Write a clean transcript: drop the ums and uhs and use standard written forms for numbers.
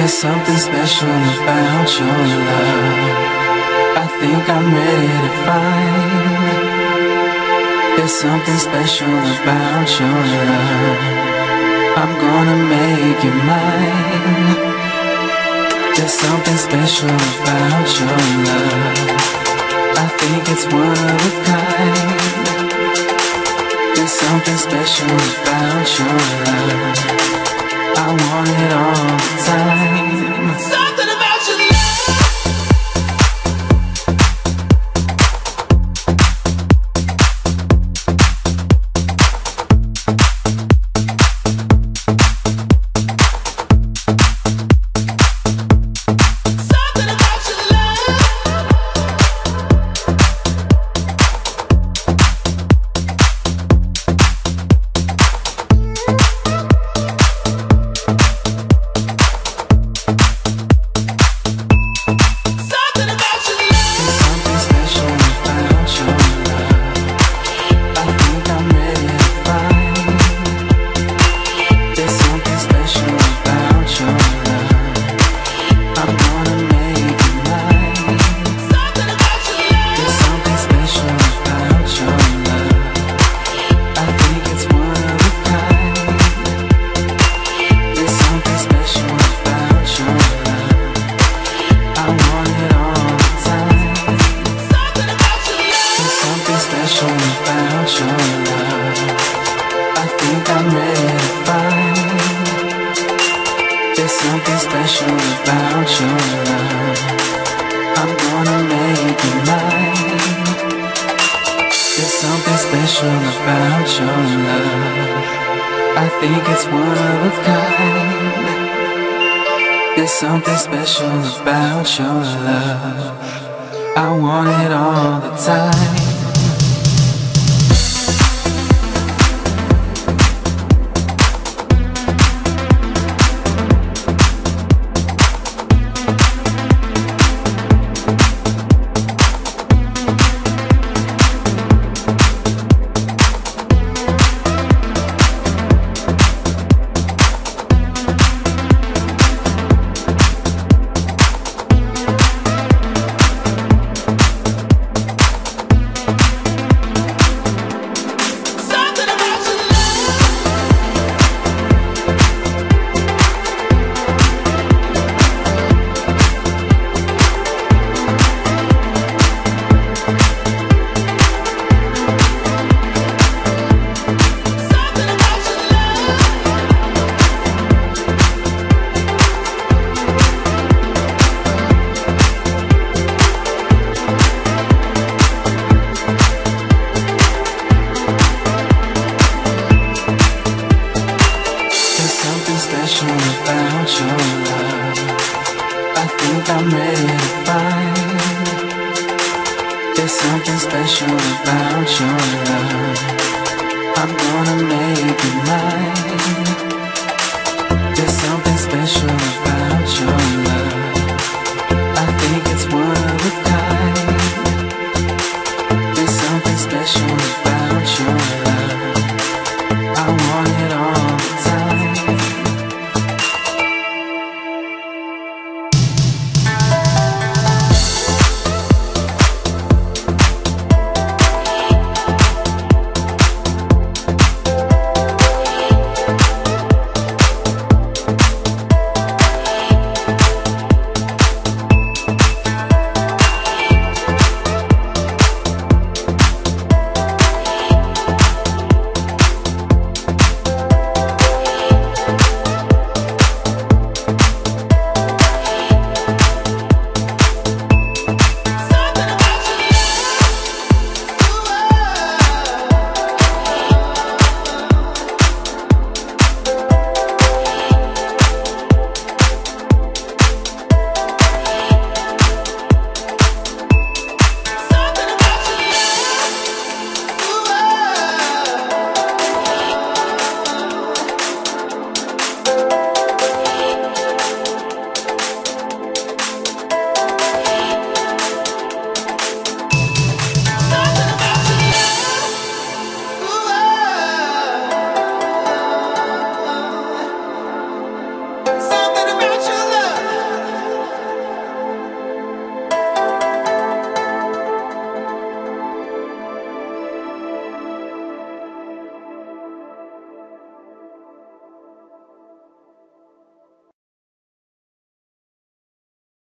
There's something special about your love. I think I'm ready to find. There's something special about your love. I'm gonna make you mine. There's something special about your love. I think it's one of a kind. There's something special about your love. I want it all the time. Something about your love. Something special about your love. I want it all the time. There's something special about your love. I'm gonna make you mine.